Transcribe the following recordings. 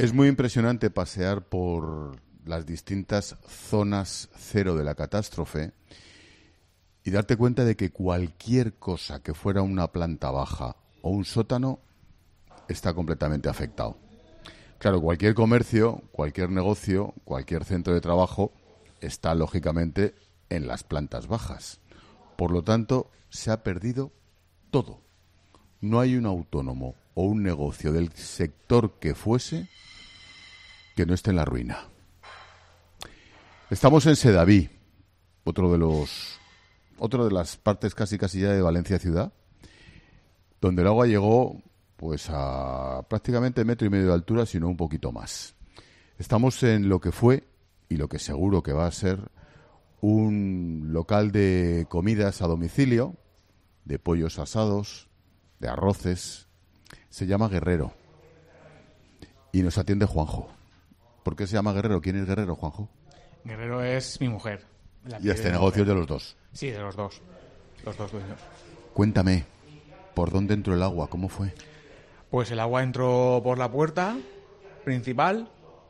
Es muy impresionante pasear por las distintas zonas cero de la catástrofe y darte cuenta de que cualquier cosa que fuera una planta baja o un sótano está completamente afectado. Claro, cualquier comercio, cualquier negocio, cualquier centro de trabajo está lógicamente en las plantas bajas. Por lo tanto, se ha perdido todo. No hay un autónomo o un negocio del sector que fuese que no esté en la ruina. Estamos en Sedaví, otra de las partes casi ya de Valencia ciudad, donde el agua llegó pues a prácticamente 1,5 metros de altura, sino un poquito más. Estamos en lo que fue y lo que seguro que va a ser un local de comidas a domicilio, de pollos asados, de arroces. Se llama Guerrero y nos atiende Juanjo. ¿Por qué se llama Guerrero? ¿Quién es Guerrero, Juanjo? Guerrero es mi mujer. Y este negocio es de los dos. Sí, de los dos dueños. Cuéntame, ¿por dónde entró el agua? ¿Cómo fue? Pues el agua entró por la puerta principal.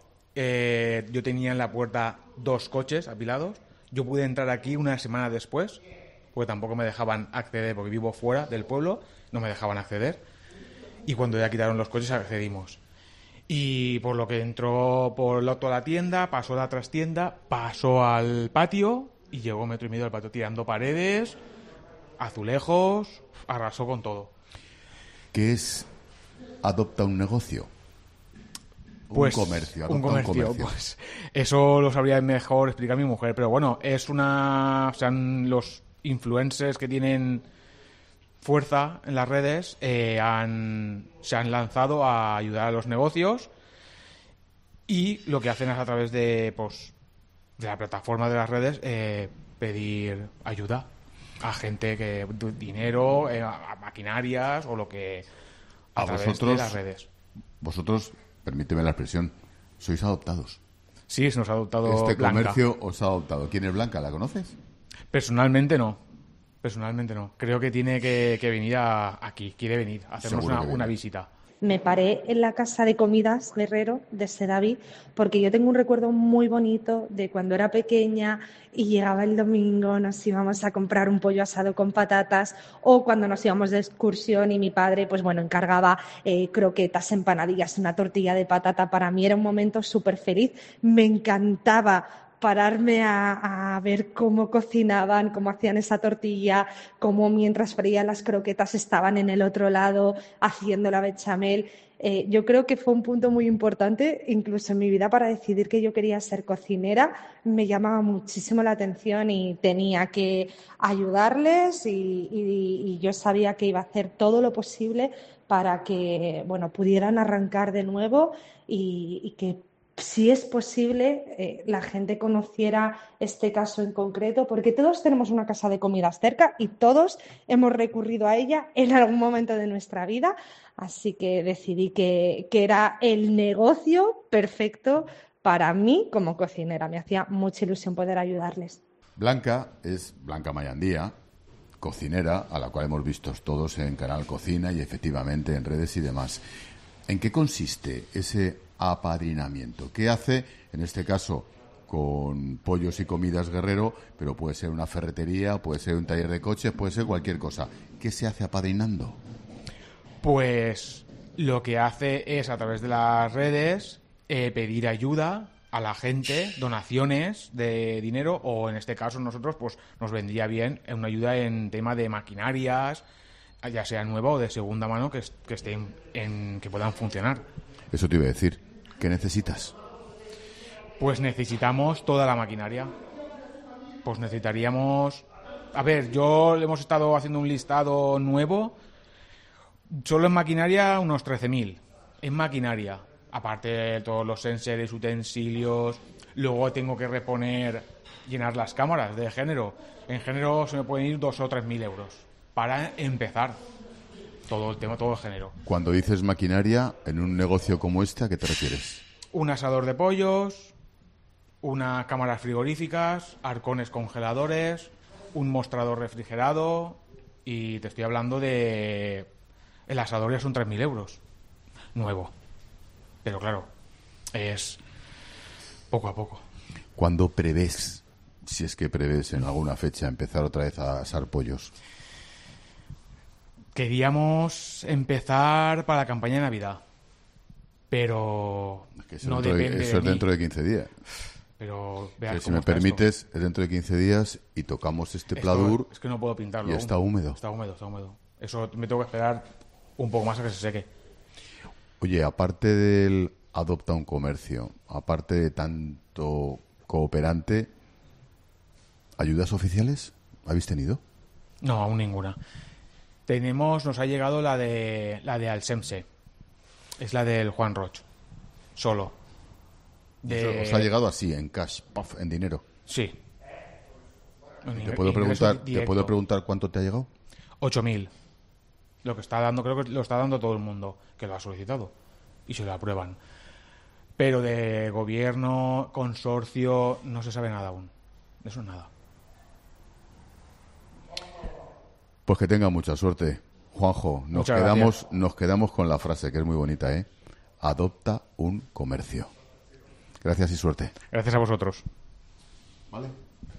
Yo tenía en la puerta 2 coches apilados. Yo pude entrar aquí una semana después, porque tampoco me dejaban acceder, porque vivo fuera del pueblo, no me dejaban acceder. Y cuando ya quitaron los coches accedimos. Y por lo que entró por toda la tienda, pasó a la trastienda, pasó al patio y llegó 1,5 metros al patio tirando paredes, azulejos, arrasó con todo. ¿Qué es adopta un negocio? Pues, un comercio. Pues eso lo sabría mejor explicar mi mujer, pero bueno, o sea, los influencers que tienen fuerza en las redes se han lanzado a ayudar a los negocios, y lo que hacen es a través de la plataforma de las redes pedir ayuda a gente, que dinero, a maquinarias o lo que a través de las redes. Vosotros, permíteme la expresión, sois adoptados. Sí, se nos ha adoptado Este Blanca. comercio os ha adoptado. ¿Quién es Blanca? ¿La conoces? Personalmente no. Creo que tiene que venir aquí. Quiere venir a hacernos una visita. Me paré en la casa de comidas Guerrero de Sedaví porque yo tengo un recuerdo muy bonito de cuando era pequeña y llegaba el domingo, nos íbamos a comprar un pollo asado con patatas, o cuando nos íbamos de excursión y mi padre encargaba croquetas, empanadillas, una tortilla de patata. Para mí era un momento súper feliz. Me encantaba pararme a ver cómo cocinaban, cómo hacían esa tortilla, cómo mientras freían las croquetas estaban en el otro lado haciendo la bechamel. Yo creo que fue un punto muy importante, incluso en mi vida, para decidir que yo quería ser cocinera. Me llamaba muchísimo la atención y tenía que ayudarles y yo sabía que iba a hacer todo lo posible para que pudieran arrancar de nuevo y que, si es posible, la gente conociera este caso en concreto, porque todos tenemos una casa de comidas cerca y todos hemos recurrido a ella en algún momento de nuestra vida, así que decidí que era el negocio perfecto para mí como cocinera. Me hacía mucha ilusión poder ayudarles. Blanca es Blanca Mayandía, cocinera, a la cual hemos visto todos en Canal Cocina y efectivamente en redes y demás. ¿En qué consiste ese apadrinamiento? ¿Qué hace, en este caso, con Pollos y Comidas Guerrero, pero puede ser una ferretería, puede ser un taller de coches, puede ser cualquier cosa? ¿Qué se hace apadrinando? Pues lo que hace es, a través de las redes, pedir ayuda a la gente, donaciones de dinero, o en este caso nosotros pues nos vendría bien una ayuda en tema de maquinarias, ya sea nueva o de segunda mano, que puedan funcionar. Eso te iba a decir. ¿Qué necesitas? Pues necesitamos toda la maquinaria. Pues necesitaríamos... A ver, hemos estado haciendo un listado nuevo. Solo en maquinaria unos 13.000. En maquinaria. Aparte de todos los enseres, utensilios. Luego tengo que llenar las cámaras de género. En género se me pueden ir 2.000 o 3.000 euros. Para empezar todo el tema, todo el género. Cuando dices maquinaria, en un negocio como este, ¿a qué te refieres? Un asador de pollos, unas cámaras frigoríficas, arcones congeladores, un mostrador refrigerado, y te estoy hablando de... El asador ya son 3.000 euros. Nuevo. Pero claro, Es poco a poco. ¿Cuándo prevés, si es que prevés en alguna fecha, empezar otra vez a asar pollos? Queríamos empezar para la campaña de Navidad, pero Es que eso no dentro de- depende eso de es mí. dentro de 15 días. Pero Que veas si cómo me está permites, es dentro de 15 días y tocamos este esto. pladur. Es que no puedo pintarlo. y aún. está húmedo. Está húmedo, está húmedo. Eso me tengo que esperar un poco más a que se seque. Oye, aparte del adopta un comercio, aparte de tanto cooperante, ¿ayudas oficiales habéis tenido? No, aún ninguna. Nos ha llegado la de Alsemse. Es la del Juan Roch. Solo. Os ha llegado así, en cash, puff, en dinero. Sí. ¿Te puedo preguntar cuánto te ha llegado? 8.000. Lo que está dando, creo que lo está dando todo el mundo que lo ha solicitado. Y se lo aprueban. Pero de gobierno, consorcio, no se sabe nada aún. De eso nada. Pues que tenga mucha suerte. Juanjo, Muchas gracias. nos quedamos con la frase, que es muy bonita, ¿eh? Adopta un comercio. Gracias y suerte. Gracias a vosotros. Vale.